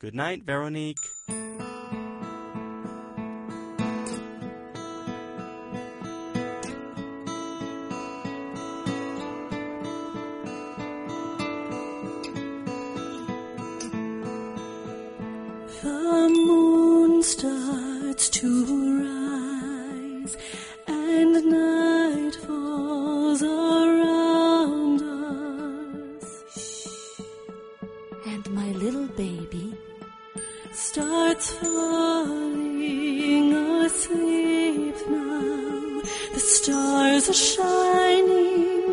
Good night, Veronique. The moon starts to rise and night falls around us. And my little baby starts falling asleep now. The stars are shining